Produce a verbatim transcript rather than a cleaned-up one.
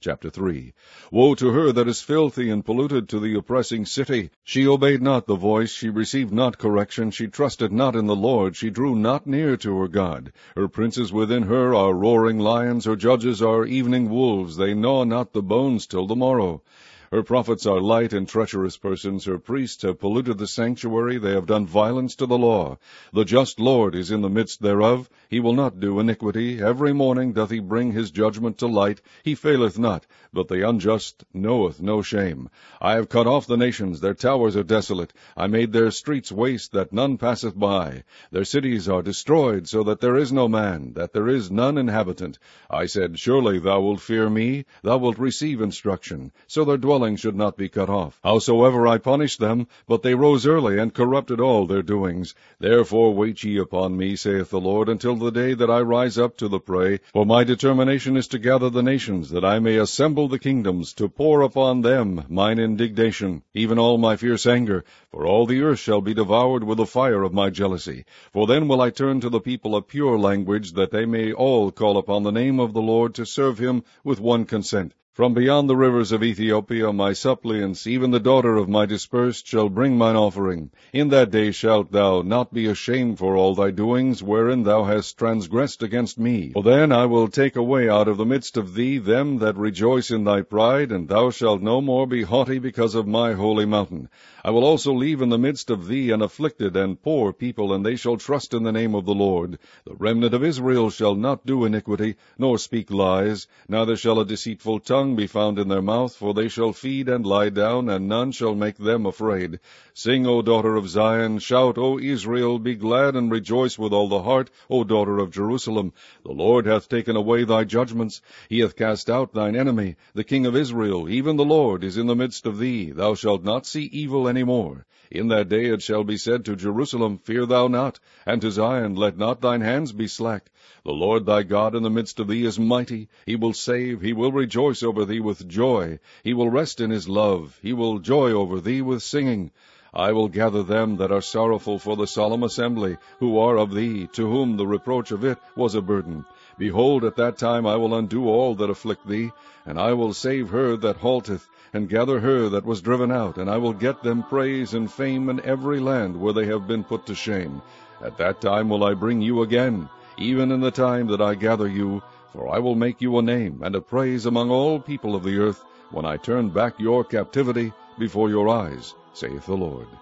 Chapter three. Woe to her that is filthy and polluted, to the oppressing city! She obeyed not the voice, she received not correction, she trusted not in the Lord, she drew not near to her God. Her princes within her are roaring lions, her judges are evening wolves, they gnaw not the bones till the morrow. Her prophets are light and treacherous persons. Her priests have polluted the sanctuary. They have done violence to the law. The just Lord is in the midst thereof. He will not do iniquity. Every morning doth he bring his judgment to light. He faileth not, but the unjust knoweth no shame. I have cut off the nations. Their towers are desolate. I made their streets waste, that none passeth by. Their cities are destroyed, so that there is no man, that there is none inhabitant. I said, Surely thou wilt fear me. Thou wilt receive instruction. So their dwelling should not be cut off. Howsoever I punished them, but they rose early, and corrupted all their doings. Therefore wait ye upon me, saith the Lord, until the day that I rise up to the prey. For my determination is to gather the nations, that I may assemble the kingdoms, to pour upon them mine indignation, even all my fierce anger. For all the earth shall be devoured with the fire of my jealousy. For then will I turn to the people a pure language, that they may all call upon the name of the Lord, to serve him with one consent. From beyond the rivers of Ethiopia my suppliants, even the daughter of my dispersed, shall bring mine offering. In that day shalt thou not be ashamed for all thy doings, wherein thou hast transgressed against me. For then I will take away out of the midst of thee them that rejoice in thy pride, and thou shalt no more be haughty because of my holy mountain. I will also leave in the midst of thee an afflicted and poor people, and they shall trust in the name of the Lord. The remnant of Israel shall not do iniquity, nor speak lies, neither shall a deceitful tongue be found in their mouth, for they shall feed and lie down, and none shall make them afraid. Sing, O daughter of Zion, shout, O Israel, be glad and rejoice with all the heart, O daughter of Jerusalem. The Lord hath taken away thy judgments, he hath cast out thine enemy. The King of Israel, even the Lord, is in the midst of thee. Thou shalt not see evil any more. In that day it shall be said to Jerusalem, Fear thou not, and to Zion, Let not thine hands be slack. The Lord thy God in the midst of thee is mighty. He will save, he will rejoice over thee with joy. He will rest in his love. He will joy over thee with singing. I will gather them that are sorrowful for the solemn assembly, who are of thee, to whom the reproach of it was a burden. Behold, at that time I will undo all that afflict thee, and I will save her that halteth, and gather her that was driven out, and I will get them praise and fame in every land where they have been put to shame. At that time will I bring you again, even in the time that I gather you, for I will make you a name and a praise among all people of the earth, when I turn back your captivity before your eyes, saith the Lord.